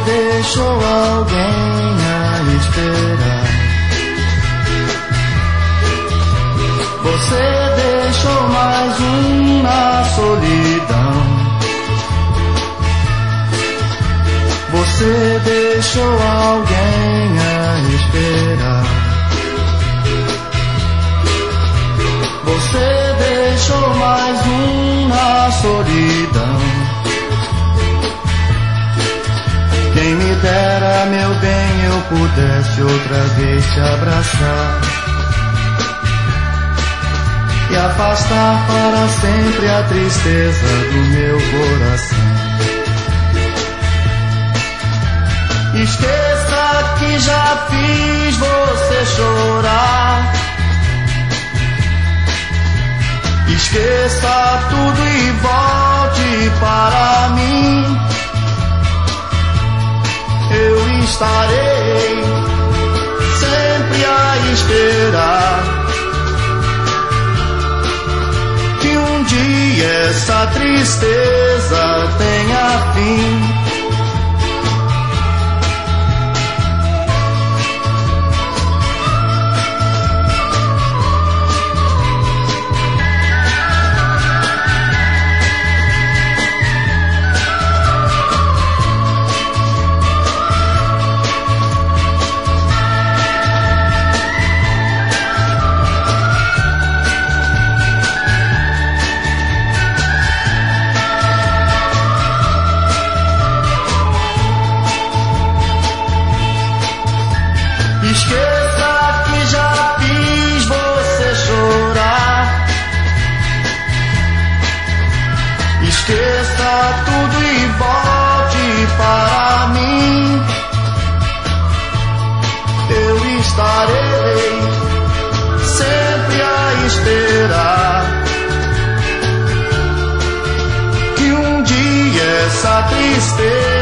deixou alguém a esperar. Você deixou mais um na solidão. Você deixou alguém a esperar. Você deixou mais um na solidão. Quem me dera, meu bem, eu pudesse outra vez te abraçar e afastar para sempre a tristeza do meu coração. Esqueça que já fiz você chorar. Esqueça tudo e volte para mim. Eu estarei sempre a esperar que um dia essa tristeza tenha fim. Esqueça que já fiz você chorar. Esqueça tudo e volte para mim. Eu estarei sempre a esperar que um dia essa tristeza